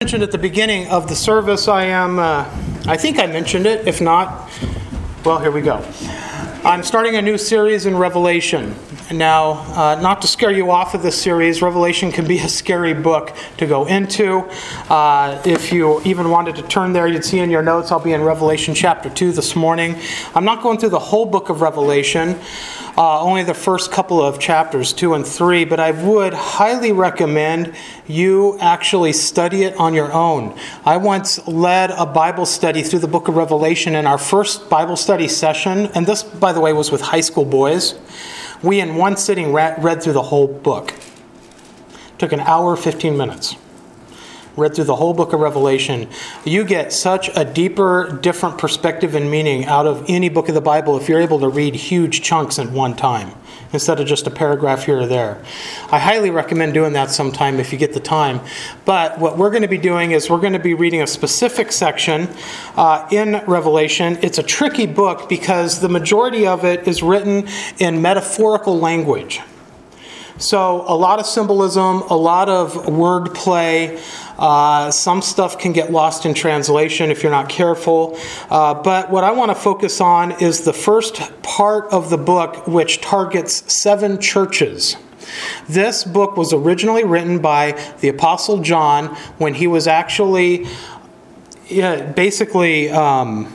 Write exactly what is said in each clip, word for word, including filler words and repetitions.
mentioned at the beginning of the service, I am, uh, I think I mentioned it. If not, well, here we go. I'm starting a new series in Revelation. Now, uh, not to scare you off of this series, Revelation can be a scary book to go into. Uh, if you even wanted to turn there, you'd see in your notes, I'll be in Revelation chapter two this morning. I'm not going through the whole book of Revelation, uh, only the first couple of chapters, two and three, but I would highly recommend you actually study it on your own. I once led a Bible study through the book of Revelation in our first Bible study session, and this, by the way, was with high school boys. We, in one sitting, read through the whole book. Took an hour, fifteen minutes. Read through the whole book of Revelation. You get such a deeper, different perspective and meaning out of any book of the Bible if you're able to read huge chunks at one time, instead of just a paragraph here or there. I highly recommend doing that sometime if you get the time. But what we're going to be doing is we're going to be reading a specific section uh, in Revelation. It's a tricky book because the majority of it is written in metaphorical language. So a lot of symbolism, a lot of wordplay. Uh, some stuff can get lost in translation if you're not careful. Uh, but what I want to focus on is the first part of the book, which targets seven churches. This book was originally written by the Apostle John when he was actually yeah, basically um,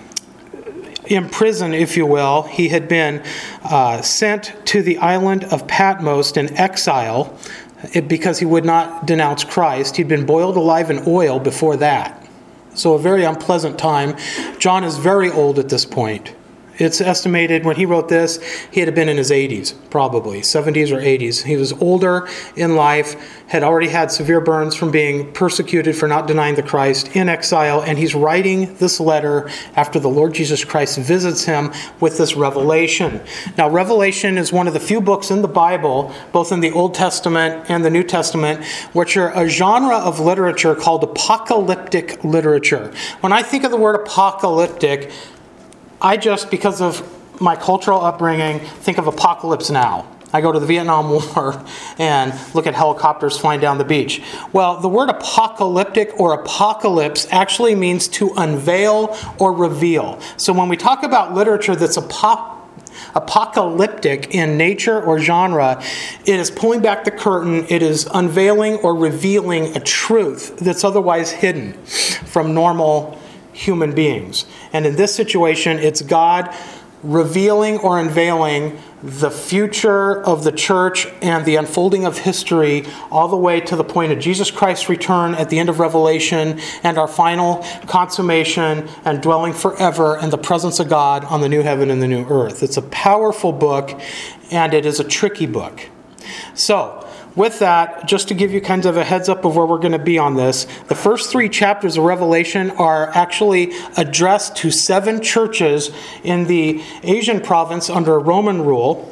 in prison, if you will. He had been uh, sent to the island of Patmos in exile because he would not denounce Christ. He'd been boiled alive in oil before that. So a very unpleasant time. John is very old at this point. It's estimated when he wrote this, he had been in his eighties, probably, seventies or eighties. He was older in life, had already had severe burns from being persecuted for not denying the Christ, in exile, and he's writing this letter after the Lord Jesus Christ visits him with this revelation. Now, Revelation is one of the few books in the Bible, both in the Old Testament and the New Testament, which are a genre of literature called apocalyptic literature. When I think of the word apocalyptic, I just, because of my cultural upbringing, think of Apocalypse Now. I go to the Vietnam War and look at helicopters flying down the beach. Well, the word apocalyptic or apocalypse actually means to unveil or reveal. So when we talk about literature that's apo- apocalyptic in nature or genre, it is pulling back the curtain. It is unveiling or revealing a truth that's otherwise hidden from normal human beings. And in this situation, it's God revealing or unveiling the future of the church and the unfolding of history all the way to the point of Jesus Christ's return at the end of Revelation and our final consummation and dwelling forever in the presence of God on the new heaven and the new earth. It's a powerful book, and it is a tricky book. So, with that, just to give you kind of a heads up of where we're going to be on this, the first three chapters of Revelation are actually addressed to seven churches in the Asian province under Roman rule.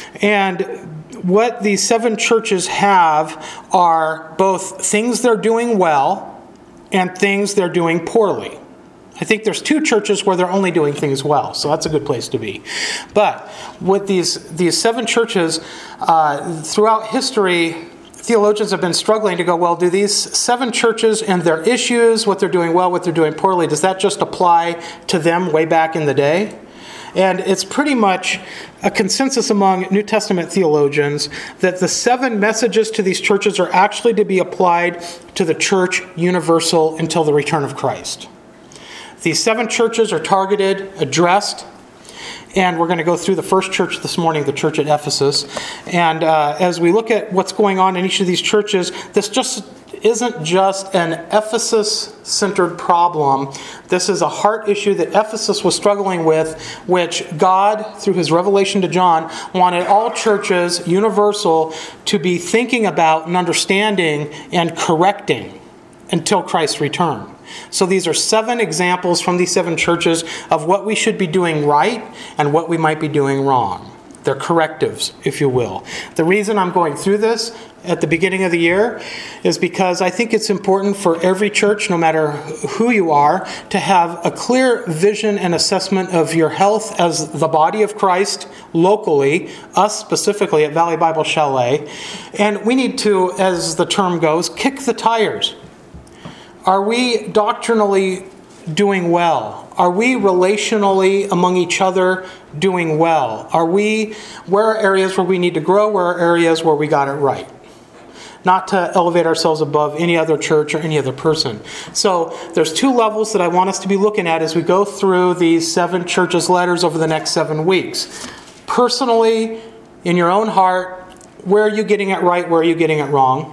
And what these seven churches have are both things they're doing well and things they're doing poorly. I think there's two churches where they're only doing things well, so that's a good place to be. But with these these seven churches, uh, throughout history, theologians have been struggling to go, well, do these seven churches and their issues, what they're doing well, what they're doing poorly, does that just apply to them way back in the day? And it's pretty much a consensus among New Testament theologians that the seven messages to these churches are actually to be applied to the church universal until the return of Christ. These seven churches are targeted, addressed, and we're going to go through the first church this morning, the church at Ephesus. And uh, as we look at what's going on in each of these churches, this just isn't just an Ephesus-centered problem. This is a heart issue that Ephesus was struggling with, which God, through his revelation to John, wanted all churches, universal, to be thinking about and understanding and correcting until Christ's return. So these are seven examples from these seven churches of what we should be doing right and what we might be doing wrong. They're correctives, if you will. The reason I'm going through this at the beginning of the year is because I think it's important for every church, no matter who you are, to have a clear vision and assessment of your health as the body of Christ locally, us specifically at Valley Bible Chalet. And we need to, as the term goes, kick the tires. Are we doctrinally doing well? Are we relationally among each other doing well? Are we, where are areas where we need to grow? Where are areas where we got it right? Not to elevate ourselves above any other church or any other person. So there's two levels that I want us to be looking at as we go through these seven churches' letters over the next seven weeks. Personally, in your own heart, where are you getting it right? Where are you getting it wrong?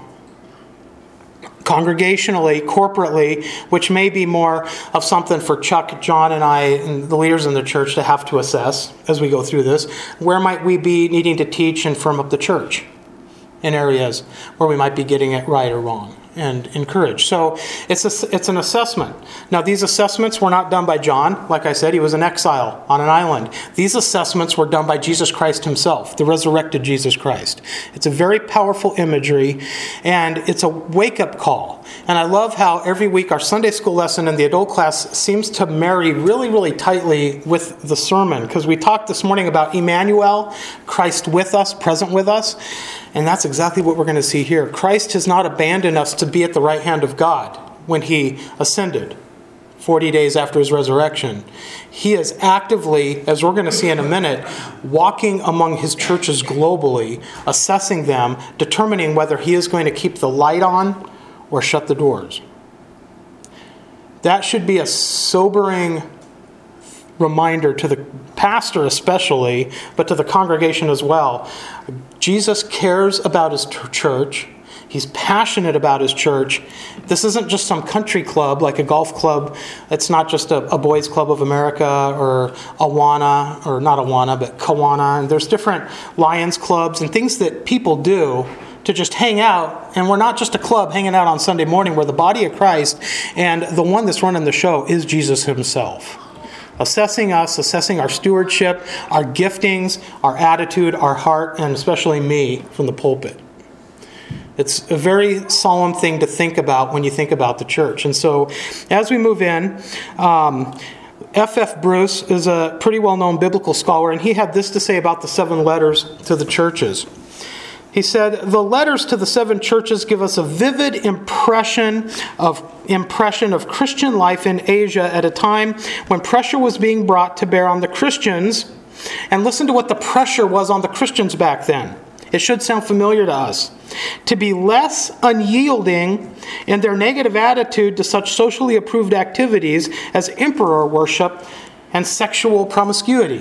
Congregationally, corporately, which may be more of something for Chuck, John, and I, and the leaders in the church to have to assess as we go through this. Where might we be needing to teach and firm up the church in areas where we might be getting it right or wrong and encourage? So it's a, it's an assessment. Now, these assessments were not done by John. Like I said, he was in exile on an island. These assessments were done by Jesus Christ himself, the resurrected Jesus Christ. It's a very powerful imagery, and it's a wake-up call. And I love how every week our Sunday school lesson in the adult class seems to marry really, really tightly with the sermon, because we talked this morning about Emmanuel, Christ with us, present with us. And that's exactly what we're going to see here. Christ has not abandoned us to be at the right hand of God when he ascended forty days after his resurrection. He is actively, as we're going to see in a minute, walking among his churches globally, assessing them, determining whether he is going to keep the light on or shut the doors. That should be a sobering reminder to the pastor especially, but to the congregation as well. Jesus cares about his t- church. He's passionate about his church. This isn't just some country club like a golf club. It's not just a, a boys' club of America or Awana, or not Awana, but Kawana. And there's different Lions clubs and things that people do to just hang out. And we're not just a club hanging out on Sunday morning. We're the body of Christ. And the one that's running the show is Jesus himself. Assessing us, assessing our stewardship, our giftings, our attitude, our heart, and especially me from the pulpit. It's a very solemn thing to think about when you think about the church. And so as we move in, um, F F Bruce is a pretty well-known biblical scholar, and he had this to say about the seven letters to the churches. He said, the letters to the seven churches give us a vivid impression of impression of Christian life in Asia at a time when pressure was being brought to bear on the Christians. And listen to what the pressure was on the Christians back then. It should sound familiar to us. To be less unyielding in their negative attitude to such socially approved activities as emperor worship and sexual promiscuity.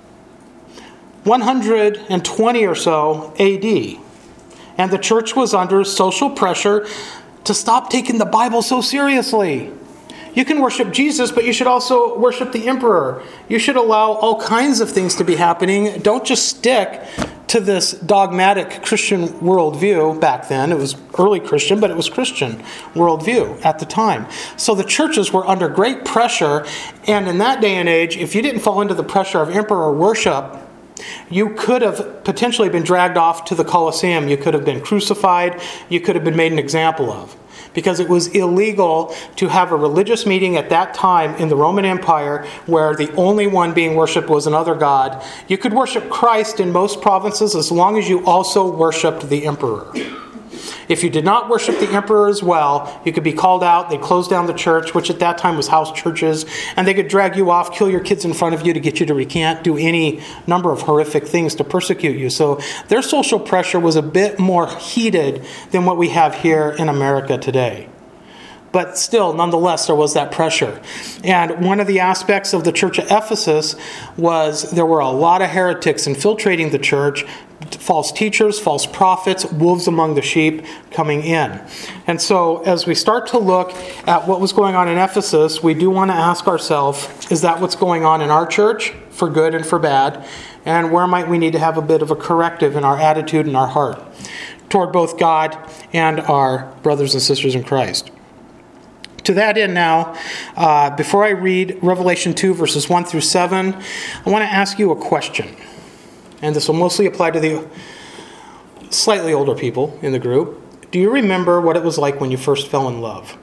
one hundred twenty or so A D. And the church was under social pressure to stop taking the Bible so seriously. You can worship Jesus, but you should also worship the emperor. You should allow all kinds of things to be happening. Don't just stick to this dogmatic Christian worldview back then. It was early Christian, but it was Christian worldview at the time. So the churches were under great pressure. And in that day and age, if you didn't fall into the pressure of emperor worship, you could have potentially been dragged off to the Colosseum. You could have been crucified. You could have been made an example of. Because it was illegal to have a religious meeting at that time in the Roman Empire where the only one being worshipped was another god. You could worship Christ in most provinces as long as you also worshipped the emperor. If you did not worship the emperor as well, you could be called out. They'd close down the church, which at that time was house churches, and they could drag you off, kill your kids in front of you to get you to recant, do any number of horrific things to persecute you. So their social pressure was a bit more heated than what we have here in America today. But still, nonetheless, there was that pressure. And one of the aspects of the church of Ephesus was there were a lot of heretics infiltrating the church, false teachers, false prophets, wolves among the sheep coming in. And so as we start to look at what was going on in Ephesus, we do want to ask ourselves, is that what's going on in our church, for good and for bad? And where might we need to have a bit of a corrective in our attitude and our heart toward both God and our brothers and sisters in Christ? To that end now, uh, before I read Revelation two, verses one through seven, I want to ask you a question. And this will mostly apply to the slightly older people in the group. Do you remember what it was like when you first fell in love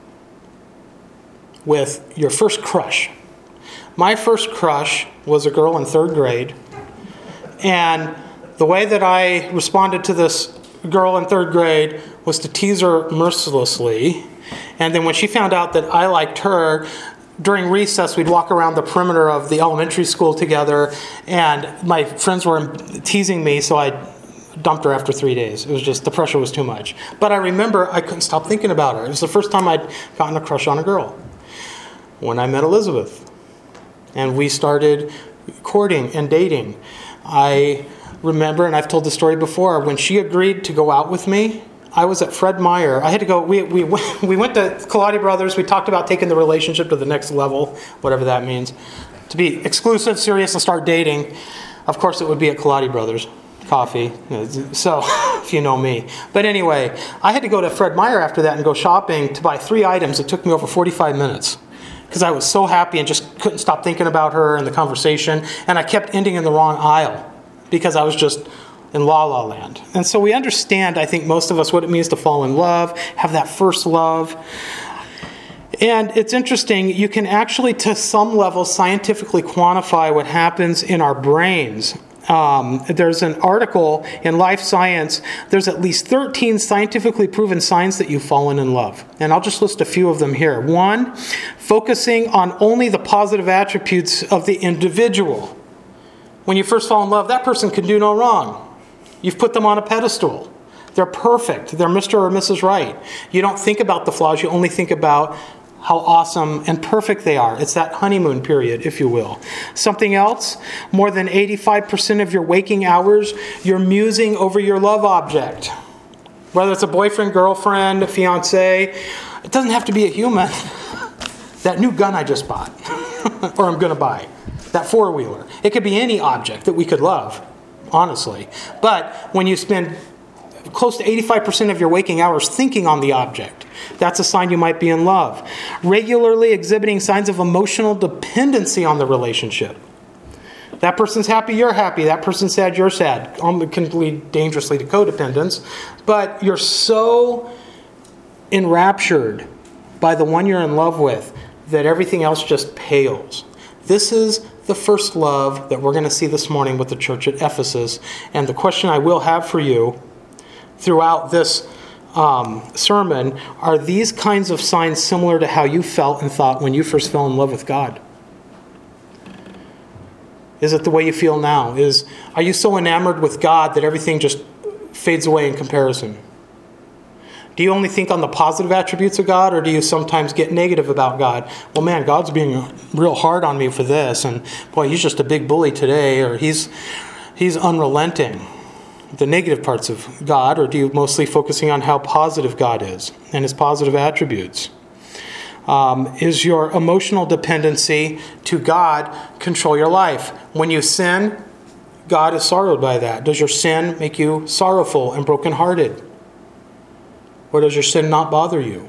with your first crush? My first crush was a girl in third grade. And the way that I responded to this girl in third grade was to tease her mercilessly And then when she found out that I liked her, during recess, we'd walk around the perimeter of the elementary school together, and my friends were teasing me, so I dumped her after three days. It was just, the pressure was too much. But I remember I couldn't stop thinking about her. It was the first time I'd gotten a crush on a girl, when I met Elizabeth. And we started courting and dating. I remember, and I've told the story before, when she agreed to go out with me, I was at Fred Meyer. I had to go, we we we went to Colati Brothers. We talked about taking the relationship to the next level, whatever that means. To be exclusive, serious, and start dating. Of course, it would be at Colati Brothers Coffee. So, if you know me. But anyway, I had to go to Fred Meyer after that and go shopping to buy three items. It took me over forty-five minutes. Because I was so happy and just couldn't stop thinking about her and the conversation. And I kept ending in the wrong aisle because I was just in La La Land. And so we understand, I think, most of us, what it means to fall in love, have that first love. And it's interesting, you can actually, to some level, scientifically quantify what happens in our brains. Um, there's an article in Life Science. There's at least thirteen scientifically proven signs that you've fallen in love. And I'll just list a few of them here. One, focusing on only the positive attributes of the individual. When you first fall in love, that person can do no wrong. You've put them on a pedestal. They're perfect. They're Mister or Missus Right. You don't think about the flaws. You only think about how awesome and perfect they are. It's that honeymoon period, if you will. Something else, more than eighty-five percent of your waking hours, you're musing over your love object. Whether it's a boyfriend, girlfriend, a fiance, it doesn't have to be a human. That new gun I just bought, or I'm going to buy, that four-wheeler. It could be any object that we could love, honestly. But when you spend close to eighty-five percent of your waking hours thinking on the object, that's a sign you might be in love. Regularly exhibiting signs of emotional dependency on the relationship. That person's happy, you're happy. That person's sad, you're sad. It can lead dangerously to codependence. But you're so enraptured by the one you're in love with that everything else just pales. This is the first love that we're going to see this morning with the church at Ephesus. And the question I will have for you throughout this um, sermon, are these kinds of signs similar to how you felt and thought when you first fell in love with God? Is it the way you feel now? Is Are you so enamored with God that everything just fades away in comparison? Do you only think on the positive attributes of God, or do you sometimes get negative about God? Well, man, God's being real hard on me for this, and boy, he's just a big bully today, or he's he's unrelenting. The negative parts of God, or do you mostly focusing on how positive God is and his positive attributes? Um, is your emotional dependency to God control your life? When you sin, God is sorrowed by that. Does your sin make you sorrowful and brokenhearted? Or does your sin not bother you?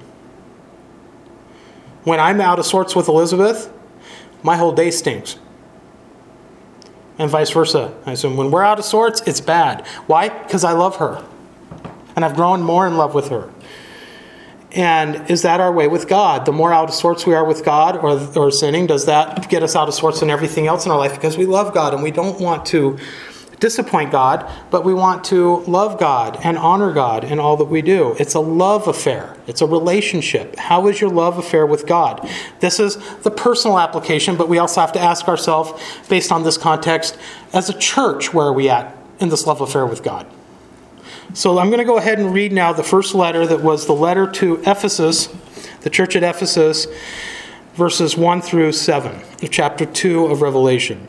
When I'm out of sorts with Elizabeth, my whole day stinks. And vice versa. I assume when we're out of sorts, it's bad. Why? Because I love her. And I've grown more in love with her. And is that our way with God? The more out of sorts we are with God or, or sinning, does that get us out of sorts in everything else in our life? Because we love God and we don't want to disappoint God, but we want to love God and honor God in all that we do. It's a love affair. It's a relationship. How is your love affair with God? This is the personal application, but we also have to ask ourselves, based on this context, as a church, where are we at in this love affair with God? So I'm going to go ahead and read now the first letter that was the letter to Ephesus, the church at Ephesus, verses one through seven, chapter two of Revelation.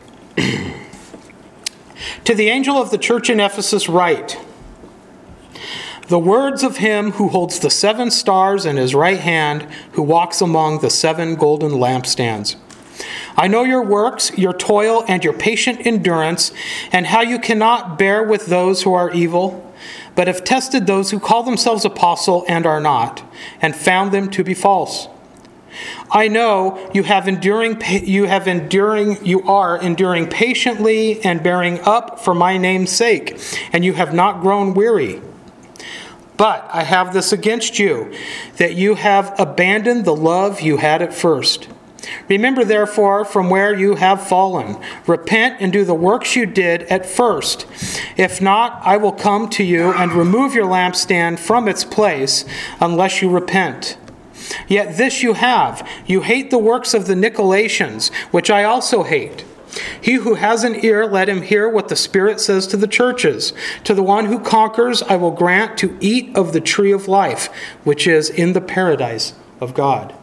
To the angel of the church in Ephesus write, the words of him who holds the seven stars in his right hand, who walks among the seven golden lampstands. I know your works, your toil, and your patient endurance, and how you cannot bear with those who are evil, but have tested those who call themselves apostle and are not, and found them to be false. I know you have enduring, you have enduring, you are enduring patiently and bearing up for my name's sake, and you have not grown weary. But I have this against you, that you have abandoned the love you had at first. Remember, therefore, from where you have fallen. Repent and do the works you did at first. If not, I will come to you and remove your lampstand from its place, unless you repent. Yet this you have, you hate the works of the Nicolaitans, which I also hate. He who has an ear, let him hear what the Spirit says to the churches. To the one who conquers, I will grant to eat of the tree of life, which is in the paradise of God.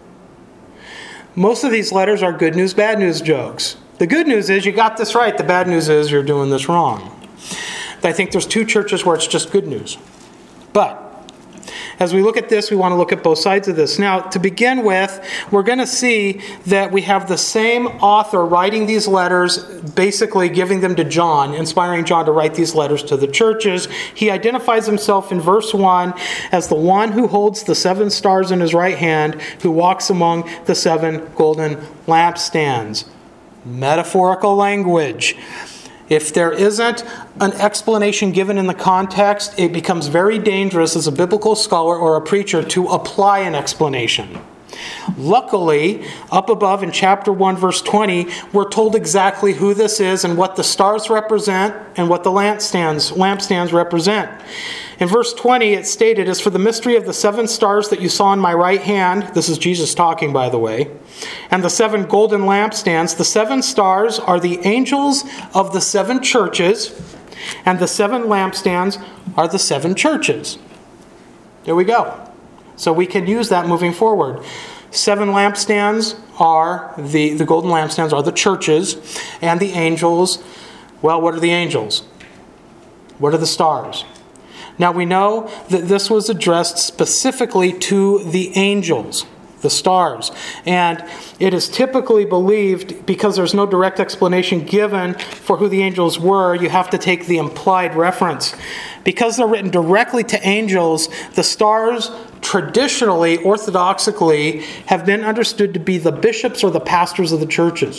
Most of these letters are good news, bad news jokes. The good news is you got this right. The bad news is you're doing this wrong. I think there's two churches where it's just good news. But as we look at this, we want to look at both sides of this. Now, to begin with, we're going to see that we have the same author writing these letters, basically giving them to John, inspiring John to write these letters to the churches. He identifies himself in verse one as the one who holds the seven stars in his right hand, who walks among the seven golden lampstands. Metaphorical language. If there isn't an explanation given in the context, it becomes very dangerous as a biblical scholar or a preacher to apply an explanation. Luckily, up above in chapter one, verse twenty, we're told exactly who this is and what the stars represent and what the lampstands, lampstands represent. In verse twenty, it stated, "As for the mystery of the seven stars that you saw in my right hand," this is Jesus talking, by the way, "and the seven golden lampstands, the seven stars are the angels of the seven churches, and the seven lampstands are the seven churches." There we go. So we can use that moving forward. Seven lampstands are, the, the golden lampstands are the churches, and the angels, well, what are the angels? What are the stars? Now we know that this was addressed specifically to the angels, the stars. And it is typically believed, because there's no direct explanation given for who the angels were, you have to take the implied reference. Because they're written directly to angels, the stars traditionally, orthodoxically, have been understood to be the bishops or the pastors of the churches.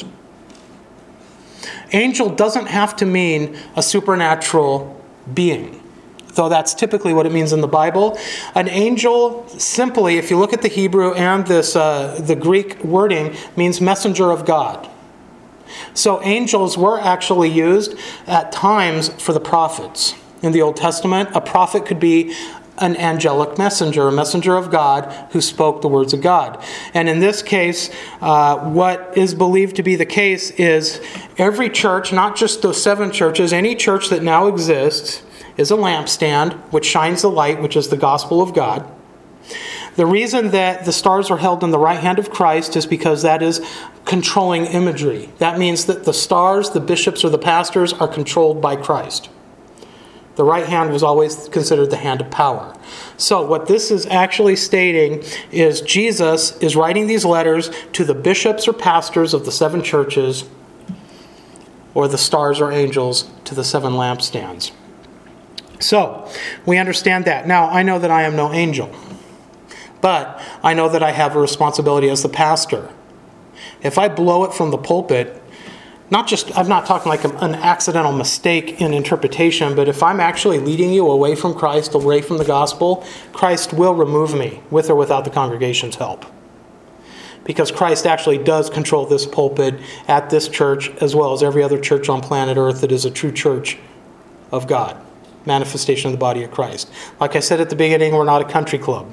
Angel doesn't have to mean a supernatural being, though that's typically what it means in the Bible. An angel, simply, if you look at the Hebrew and this uh, the Greek wording, means messenger of God. So angels were actually used at times for the prophets. In the Old Testament, a prophet could be an angelic messenger, a messenger of God who spoke the words of God. And in this case, uh, what is believed to be the case is every church, not just those seven churches, any church that now exists is a lampstand which shines the light, which is the gospel of God. The reason that the stars are held in the right hand of Christ is because that is controlling imagery. That means that the stars, the bishops, or the pastors are controlled by Christ. The right hand was always considered the hand of power. So what this is actually stating is Jesus is writing these letters to the bishops or pastors of the seven churches, or the stars or angels to the seven lampstands. So, we understand that. Now, I know that I am no angel, but I know that I have a responsibility as the pastor. If I blow it from the pulpit, not just, I'm not talking like an accidental mistake in interpretation, but if I'm actually leading you away from Christ, away from the gospel, Christ will remove me, with or without the congregation's help. Because Christ actually does control this pulpit at this church, as well as every other church on planet Earth that is a true church of God. Manifestation of the body of Christ. Like I said at the beginning, we're not a country club.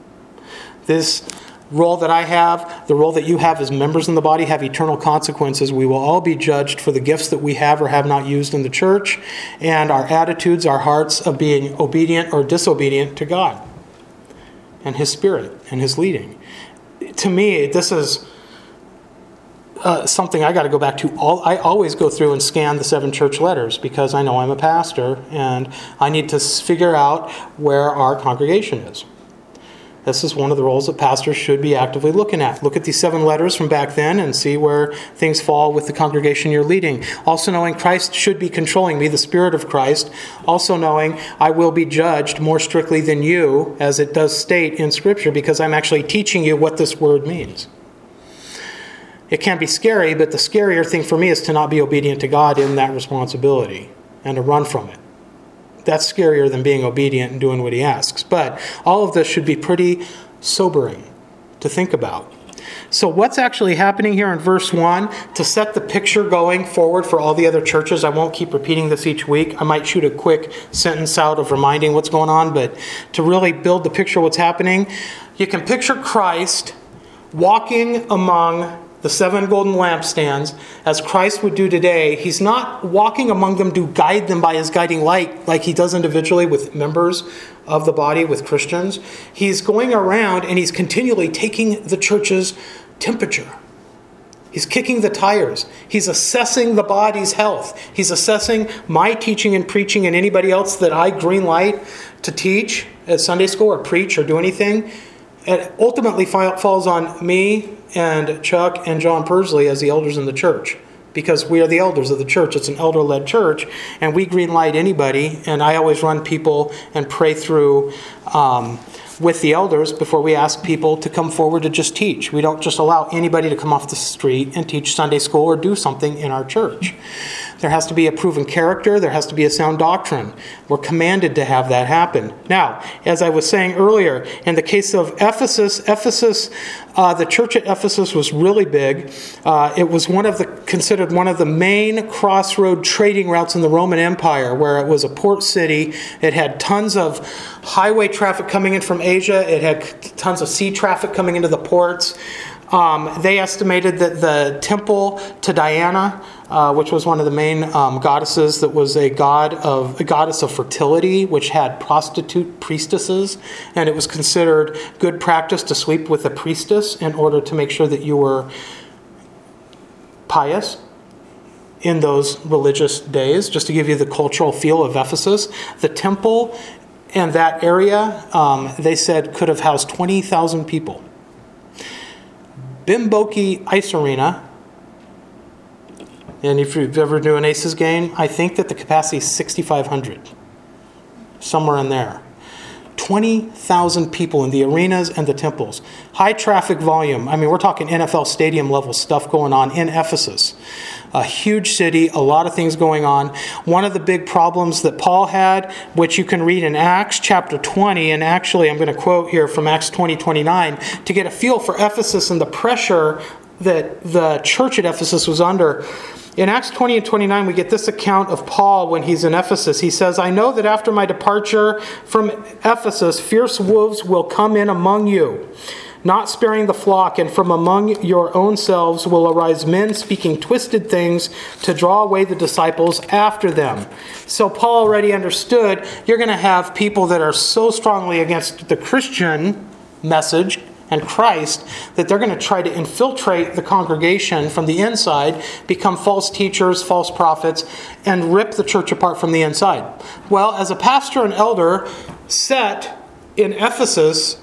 This role that I have, the role that you have as members in the body, have eternal consequences. We will all be judged for the gifts that we have or have not used in the church, and our attitudes, our hearts of being obedient or disobedient to God and His Spirit and His leading. To me, this is uh, something I got to go back to. All, I always go through and scan the seven church letters because I know I'm a pastor and I need to figure out where our congregation is. This is one of the roles that pastors should be actively looking at. Look at these seven letters from back then and see where things fall with the congregation you're leading. Also knowing Christ should be controlling me, the Spirit of Christ. Also knowing I will be judged more strictly than you, as it does state in Scripture, because I'm actually teaching you what this word means. It can be scary, but the scarier thing for me is to not be obedient to God in that responsibility and to run from it. That's scarier than being obedient and doing what He asks. But all of this should be pretty sobering to think about. So what's actually happening here in verse one, to set the picture going forward for all the other churches, I won't keep repeating this each week. I might shoot a quick sentence out of reminding what's going on, but to really build the picture of what's happening, You can picture Christ walking among the seven golden lampstands, as Christ would do today. He's not walking among them to guide them by his guiding light like he does individually with members of the body, with Christians. He's going around and he's continually taking the church's temperature. He's kicking the tires. He's assessing the body's health. He's assessing my teaching and preaching and anybody else that I green light to teach at Sunday school or preach or do anything. It ultimately falls on me and Chuck and John Persley as the elders in the church, because we are the elders of the church. It's an elder-led church, and we green light anybody. And I always run people and pray through um, with the elders before we ask people to come forward to just teach. We don't just allow anybody to come off the street and teach Sunday school or do something in our church. There has to be a proven character. There has to be a sound doctrine. We're commanded to have that happen. Now, as I was saying earlier, in the case of Ephesus, Ephesus, uh, the church at Ephesus was really big. Uh, it was one of the considered one of the main crossroad trading routes in the Roman Empire, where it was a port city. It had tons of highway traffic coming in from Asia. It had tons of sea traffic coming into the ports. Um, they estimated that the temple to Diana, uh, which was one of the main um, goddesses, that was a god of a goddess of fertility, which had prostitute priestesses, and it was considered good practice to sleep with a priestess in order to make sure that you were pious in those religious days. Just to give you the cultural feel of Ephesus, the temple and that area, um, they said, could have housed twenty thousand people. Bimboki Ice Arena, and if you've ever do an Aces game, I think that the capacity is sixty-five hundred, somewhere in there. twenty thousand people in the arenas and the temples. High traffic volume. I mean, we're talking N F L stadium level stuff going on in Ephesus. A huge city, a lot of things going on. One of the big problems that Paul had, which you can read in Acts chapter twenty, and actually I'm going to quote here from Acts twenty twenty-nine, to get a feel for Ephesus and the pressure that the church at Ephesus was under. In Acts twenty and twenty-nine, we get this account of Paul when he's in Ephesus. He says, "I know that after my departure from Ephesus, fierce wolves will come in among you, not sparing the flock, and from among your own selves will arise men speaking twisted things to draw away the disciples after them." So Paul already understood you're going to have people that are so strongly against the Christian message and Christ that they're going to try to infiltrate the congregation from the inside, become false teachers, false prophets, and rip the church apart from the inside. Well, as a pastor and elder set in Ephesus,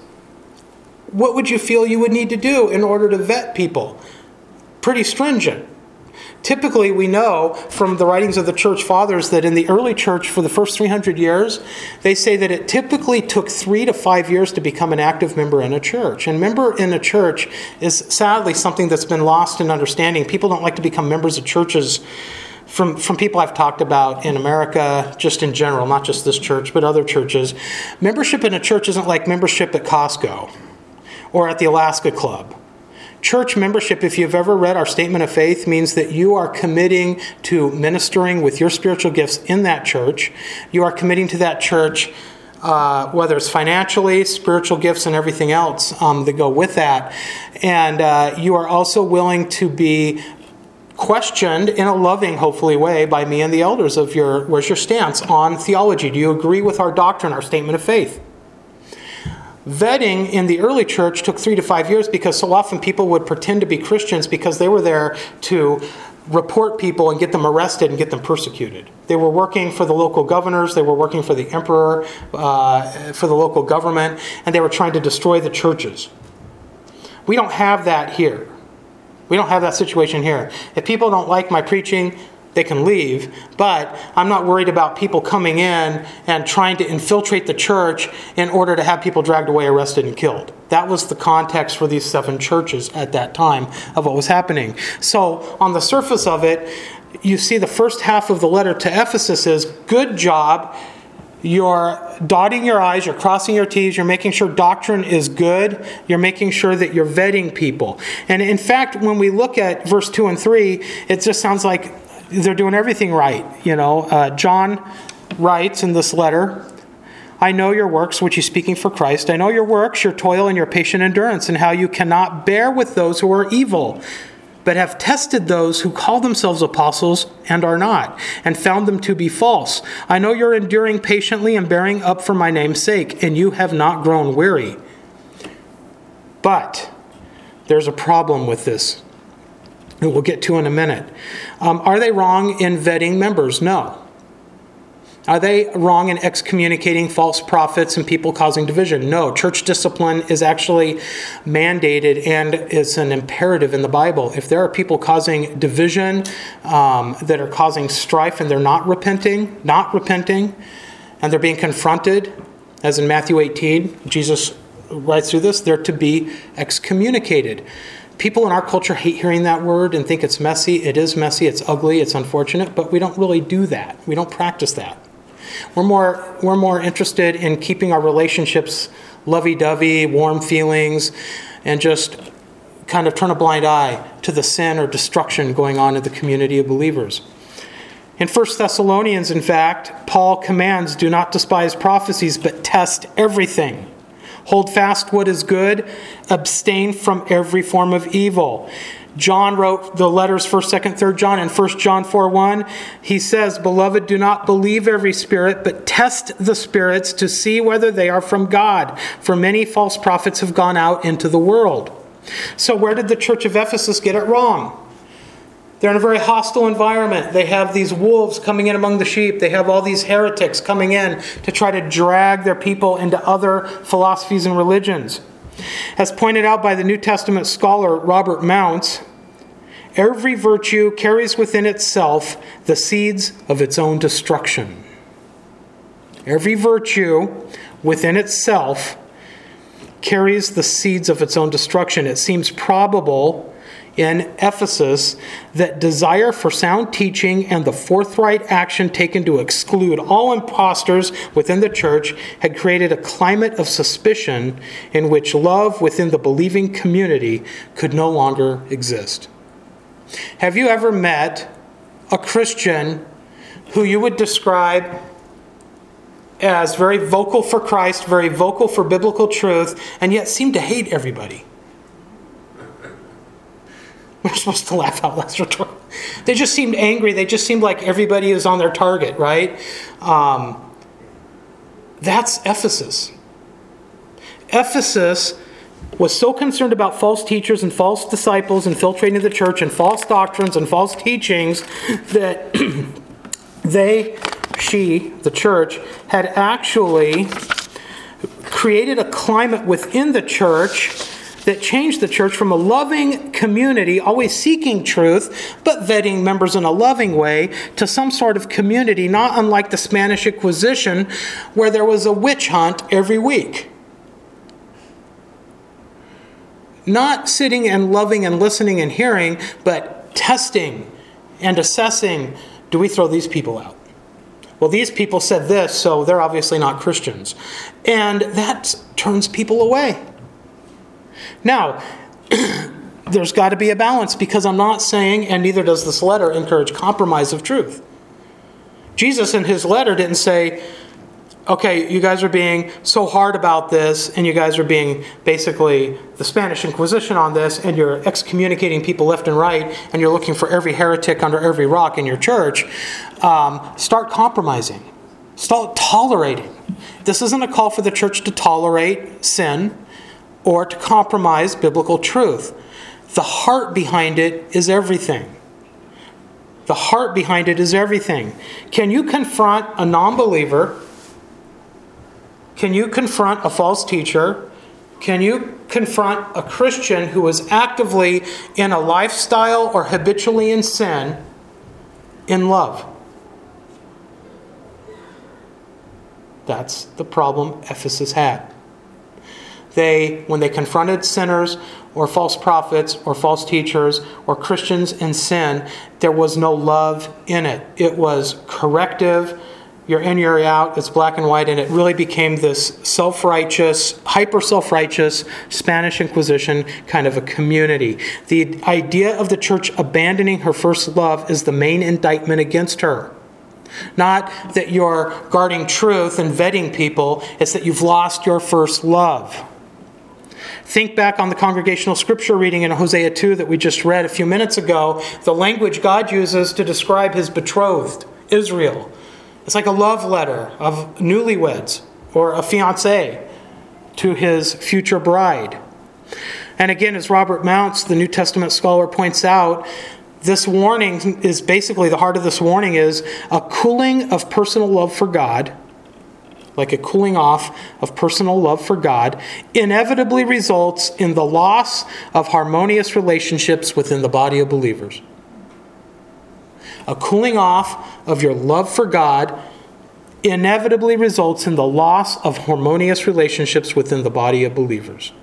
what would you feel you would need to do in order to vet people? Pretty stringent. Typically, we know from the writings of the church fathers that in the early church, for the first three hundred years, they say that it typically took three to five years to become an active member in a church. And member in a church is sadly something that's been lost in understanding. People don't like to become members of churches. From, from people I've talked about in America, just in general, not just this church, but other churches, membership in a church isn't like membership at Costco or at the Alaska Club. Church membership, if you've ever read our statement of faith, means that you are committing to ministering with your spiritual gifts in that church. You are committing to that church, uh, whether it's financially, spiritual gifts, and everything else um, that go with that. And uh, you are also willing to be questioned in a loving, hopefully, way by me and the elders of your, where's your stance on theology? Do you agree with our doctrine, our statement of faith? Vetting in the early church took three to five years because so often people would pretend to be Christians because they were there to report people and get them arrested and get them persecuted. They were working for the local governors, they were working for the emperor, uh, for the local government, and they were trying to destroy the churches. We don't have that here. We don't have that situation here. If people don't like my preaching, they can leave, but I'm not worried about people coming in and trying to infiltrate the church in order to have people dragged away, arrested, and killed. That was the context for these seven churches at that time of what was happening. So on the surface of it, you see the first half of the letter to Ephesus is, good job. You're dotting your I's, you're crossing your T's, you're making sure doctrine is good, you're making sure that you're vetting people. And in fact, when we look at verse two and three, it just sounds like they're doing everything right. You know, uh, John writes in this letter, I know your works, which he's speaking for Christ. I know your works, your toil, and your patient endurance, and how you cannot bear with those who are evil, but have tested those who call themselves apostles and are not, and found them to be false. I know you're enduring patiently and bearing up for my name's sake, and you have not grown weary. But there's a problem with this that we'll get to in a minute. Um, are they wrong in vetting members? No. Are they wrong in excommunicating false prophets and people causing division? No. Church discipline is actually mandated and it's an imperative in the Bible. If there are people causing division, um, that are causing strife and they're not repenting, not repenting, and they're being confronted, as in Matthew eighteen, Jesus writes through this, they're to be excommunicated. People in our culture hate hearing that word and think it's messy. It is messy, it's ugly, it's unfortunate, but we don't really do that. We don't practice that. We're more we're more interested in keeping our relationships lovey-dovey, warm feelings, and just kind of turn a blind eye to the sin or destruction going on in the community of believers. In First Thessalonians, in fact, Paul commands, do not despise prophecies, but test everything. Hold fast what is good, abstain from every form of evil. John wrote the letters first, second, third John, and First John four one. He says, beloved, do not believe every spirit, but test the spirits to see whether they are from God. For many false prophets have gone out into the world. So where did the church of Ephesus get it wrong? They're in a very hostile environment. They have these wolves coming in among the sheep. They have all these heretics coming in to try to drag their people into other philosophies and religions. As pointed out by the New Testament scholar Robert Mounce, every virtue carries within itself the seeds of its own destruction. Every virtue within itself carries the seeds of its own destruction. It seems probable in Ephesus that desire for sound teaching and the forthright action taken to exclude all impostors within the church had created a climate of suspicion in which love within the believing community could no longer exist. Have you ever met a Christian who you would describe as very vocal for Christ, very vocal for biblical truth, and yet seemed to hate everybody? We're supposed to laugh out loud. They just seemed angry. They just seemed like everybody is on their target, right? Um, that's Ephesus. Ephesus was so concerned about false teachers and false disciples infiltrating the church and false doctrines and false teachings that they, she, the church, had actually created a climate within the church that changed the church from a loving community, always seeking truth, but vetting members in a loving way, to some sort of community, not unlike the Spanish Inquisition, where there was a witch hunt every week. Not sitting and loving and listening and hearing, but testing and assessing, do we throw these people out? Well, these people said this, so they're obviously not Christians. And that turns people away. Now, there's got to be a balance, because I'm not saying, and neither does this letter, encourage compromise of truth. Jesus in his letter didn't say, okay, you guys are being so hard about this, and you guys are being basically the Spanish Inquisition on this, and you're excommunicating people left and right, and you're looking for every heretic under every rock in your church. Um, start compromising. Start tolerating. This isn't a call for the church to tolerate sin or to compromise biblical truth. The heart behind it is everything. The heart behind it is everything. Can you confront a non-believer? Can you confront a false teacher? Can you confront a Christian who is actively in a lifestyle or habitually in sin in love? That's the problem Ephesus had. They, when they confronted sinners or false prophets or false teachers or Christians in sin, there was no love in it. It was corrective. You're in, you're out. It's black and white. And it really became this self-righteous, hyper-self-righteous Spanish Inquisition kind of a community. The idea of the church abandoning her first love is the main indictment against her. Not that you're guarding truth and vetting people. It's that you've lost your first love. Think back on the congregational scripture reading in Hosea two that we just read a few minutes ago. The language God uses to describe his betrothed, Israel. It's like a love letter of newlyweds or a fiancé to his future bride. And again, as Robert Mounce, the New Testament scholar, points out, this warning is basically, the heart of this warning is a cooling of personal love for God, like a cooling off of personal love for God, inevitably results in the loss of harmonious relationships within the body of believers. A cooling off of your love for God inevitably results in the loss of harmonious relationships within the body of believers.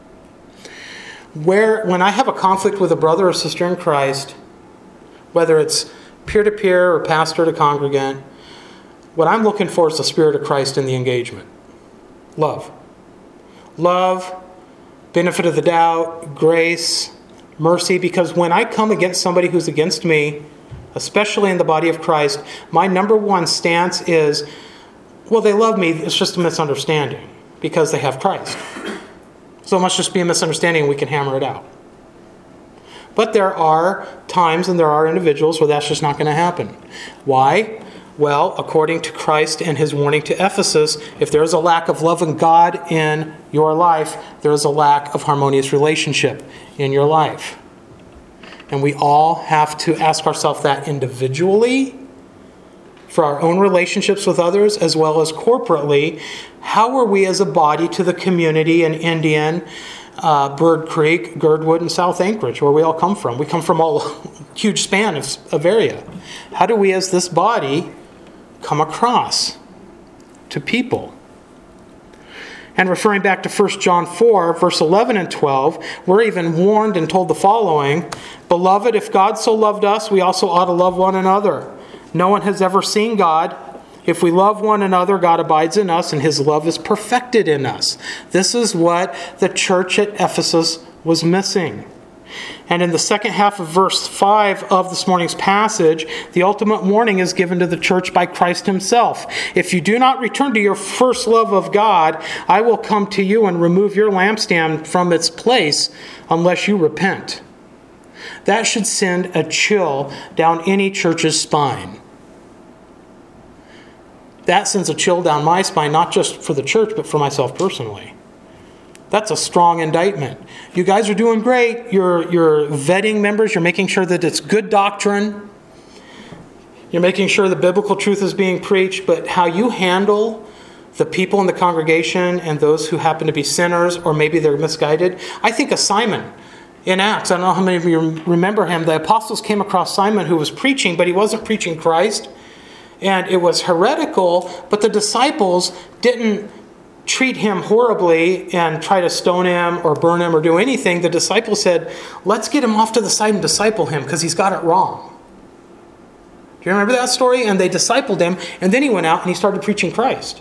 Where, when I have a conflict with a brother or sister in Christ, whether it's peer-to-peer or pastor to congregant, what I'm looking for is the Spirit of Christ in the engagement. Love. Love, benefit of the doubt, grace, mercy, because when I come against somebody who's against me, especially in the body of Christ, my number one stance is, well, they love me, it's just a misunderstanding because they have Christ. So it must just be a misunderstanding and we can hammer it out. But there are times and there are individuals where that's just not going to happen. Why? Well, according to Christ and his warning to Ephesus, if there is a lack of love of God in your life, there is a lack of harmonious relationship in your life. And we all have to ask ourselves that individually, for our own relationships with others, as well as corporately. How are we as a body to the community in Indian, uh, Bird Creek, Girdwood, and South Anchorage, where we all come from? We come from all huge span of, of area. How do we as this body come across to people? And referring back to First John four, verse eleven and twelve, we're even warned and told the following, "Beloved, if God so loved us, we also ought to love one another. No one has ever seen God. If we love one another, God abides in us, and his love is perfected in us." This is what the church at Ephesus was missing. And in the second half of verse five of this morning's passage, the ultimate warning is given to the church by Christ himself. "If you do not return to your first love of God, I will come to you and remove your lampstand from its place unless you repent." That should send a chill down any church's spine. That sends a chill down my spine, not just for the church, but for myself personally. That's a strong indictment. You guys are doing great. You're, you're vetting members. You're making sure that it's good doctrine. You're making sure the biblical truth is being preached. But how you handle the people in the congregation and those who happen to be sinners, or maybe they're misguided. I think of Simon in Acts. I don't know how many of you remember him. The apostles came across Simon who was preaching, but he wasn't preaching Christ. And it was heretical, but the disciples didn't treat him horribly and try to stone him or burn him or do anything. The disciples said, let's get him off to the side and disciple him because he's got it wrong. Do you remember that story? And they discipled him, and then he went out and he started preaching Christ.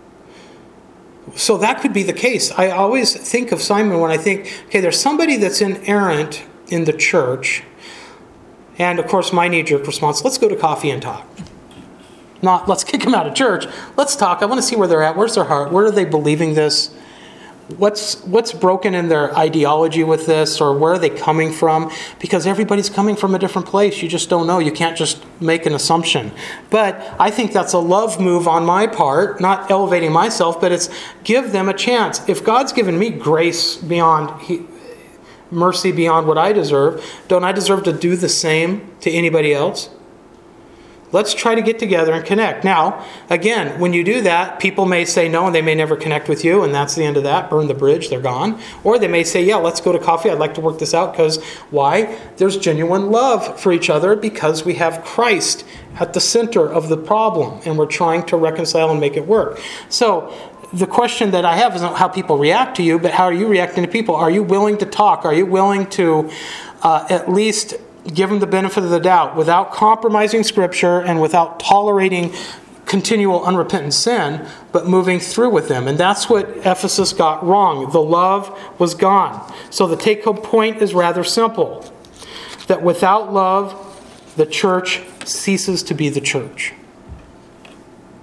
So that could be the case. I always think of Simon when I think, okay, there's somebody that's inerrant in the church. And of course, my knee-jerk response, let's go to coffee and talk. Not, let's kick them out of church. Let's talk. I want to see where they're at. Where's their heart? Where are they believing this? What's what's broken in their ideology with this? Or where are they coming from? Because everybody's coming from a different place. You just don't know. You can't just make an assumption. But I think that's a love move on my part, not elevating myself, but it's give them a chance. If God's given me grace beyond, he, mercy beyond what I deserve, don't I deserve to do the same to anybody else? Let's try to get together and connect. Now, again, when you do that, people may say no, and they may never connect with you, and that's the end of that. Burn the bridge, they're gone. Or they may say, yeah, let's go to coffee. I'd like to work this out because why? There's genuine love for each other because we have Christ at the center of the problem, and we're trying to reconcile and make it work. So the question that I have isn't how people react to you, but how are you reacting to people? Are you willing to talk? Are you willing to uh, at least give them the benefit of the doubt without compromising Scripture and without tolerating continual unrepentant sin, but moving through with them? And that's what Ephesus got wrong. The love was gone. So the take-home point is rather simple. That without love, the church ceases to be the church.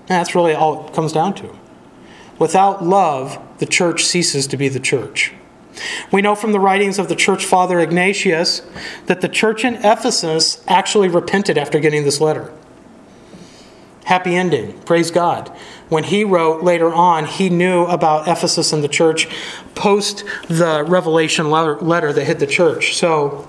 And that's really all it comes down to. Without love, the church ceases to be the church. We know from the writings of the church father Ignatius that the church in Ephesus actually repented after getting this letter. Happy ending. Praise God. When he wrote later on, he knew about Ephesus and the church post the Revelation letter, letter that hit the church. So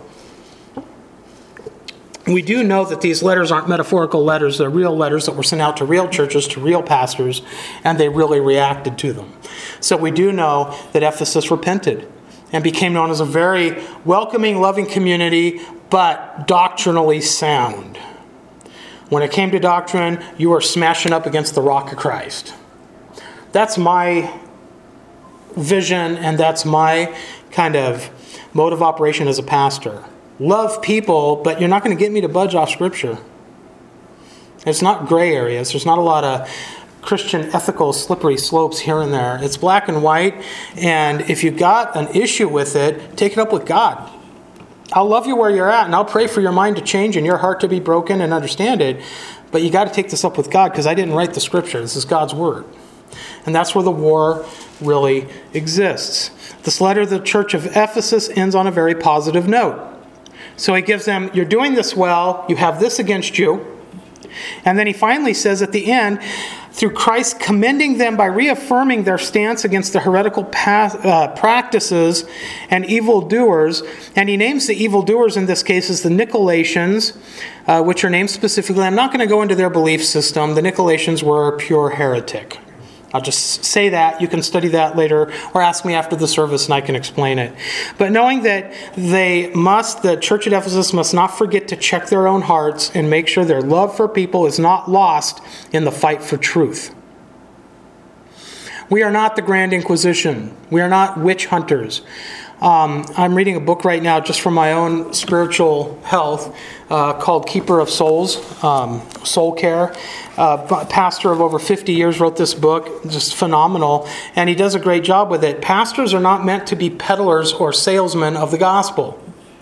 we do know that these letters aren't metaphorical letters. They're real letters that were sent out to real churches, to real pastors, and they really reacted to them. So we do know that Ephesus repented and became known as a very welcoming, loving community, but doctrinally sound. When it came to doctrine, you were smashing up against the rock of Christ. That's my vision, and that's my kind of mode of operation as a pastor. Love people, but you're not going to get me to budge off Scripture. It's not gray areas. There's not a lot of Christian ethical slippery slopes here and there. It's black and white, and if you've got an issue with it, take it up with God. I'll love you where you're at, and I'll pray for your mind to change and your heart to be broken and understand it, but you got to take this up with God, because I didn't write the Scripture. This is God's Word. And that's where the war really exists. This letter to the church of Ephesus ends on a very positive note. So he gives them, you're doing this well, you have this against you. And then he finally says at the end, through Christ commending them by reaffirming their stance against the heretical path, uh, practices and evildoers. And he names the evildoers in this case as the Nicolaitans, uh, which are named specifically. I'm not going to go into their belief system. The Nicolaitans were pure heretic. I'll just say that. You can study that later, or ask me after the service and I can explain it. But knowing that they must, the church at Ephesus must not forget to check their own hearts and make sure their love for people is not lost in the fight for truth. We are not the Grand Inquisition. We are not witch hunters. Um, I'm reading a book right now just for my own spiritual health uh, called Keeper of Souls, um, Soul Care. Uh, pastor of over fifty years wrote this book, just phenomenal, and he does a great job with it. Pastors are not meant to be peddlers or salesmen of the gospel.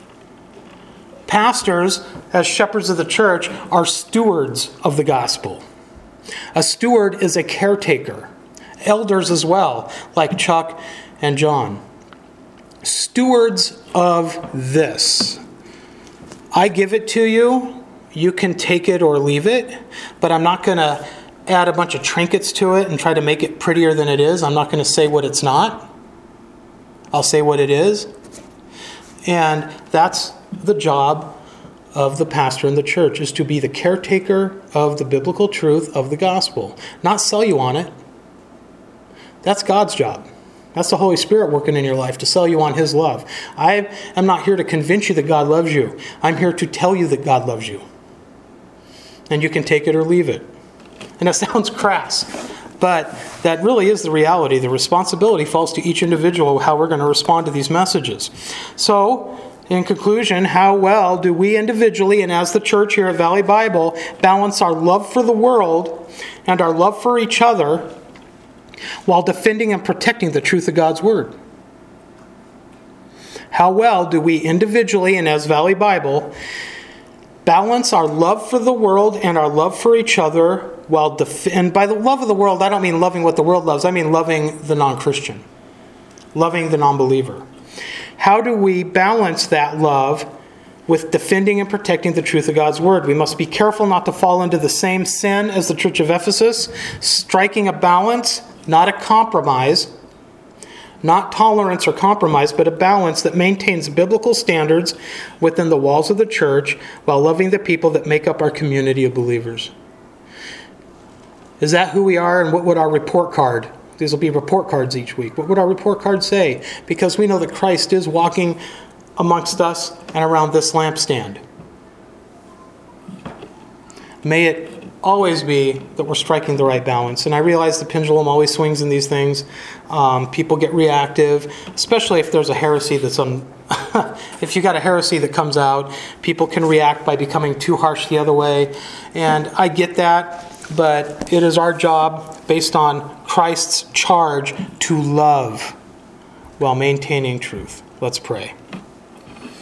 Pastors, as shepherds of the church, are stewards of the gospel. A steward is a caretaker. Elders as well, like Chuck and John. Stewards of this. I give it to you. You can take it or leave it, but I'm not going to add a bunch of trinkets to it and try to make it prettier than it is. I'm not going to say what it's not. I'll say what it is. And that's the job of the pastor in the church, is to be the caretaker of the biblical truth of the gospel, not sell you on it. That's God's job. That's the Holy Spirit working in your life to sell you on His love. I am not here to convince you that God loves you. I'm here to tell you that God loves you. And you can take it or leave it. And that sounds crass, but that really is the reality. The responsibility falls to each individual how we're going to respond to these messages. So, in conclusion, how well do we individually and as the church here at Valley Bible balance our love for the world and our love for each other while defending and protecting the truth of God's Word? How well do we individually and as Valley Bible balance our love for the world and our love for each other while def- and by the love of the world, I don't mean loving what the world loves. I mean loving the non-Christian, loving the non-believer. How do we balance that love with defending and protecting the truth of God's Word? We must be careful not to fall into the same sin as the church of Ephesus, striking a balance, not a compromise, not tolerance or compromise, but a balance that maintains biblical standards within the walls of the church while loving the people that make up our community of believers. Is that who we are, and what would our report card? These will be report cards each week. What would our report card say? Because we know that Christ is walking amongst us and around this lampstand. May it always be that we're striking the right balance. And I realize the pendulum always swings in these things. Um, people get reactive, especially if there's a heresy that's on. If you got a heresy that comes out, people can react by becoming too harsh the other way. And I get that, but it is our job, based on Christ's charge, to love while maintaining truth. Let's pray.